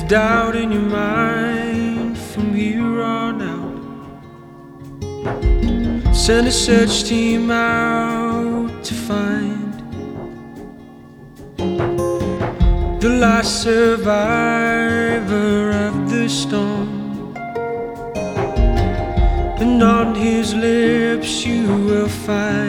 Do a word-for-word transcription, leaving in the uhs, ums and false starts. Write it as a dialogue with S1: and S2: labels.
S1: doubt in your mind from here on out. Send a search team out to find the last survivor of the storm. And on his lips you will find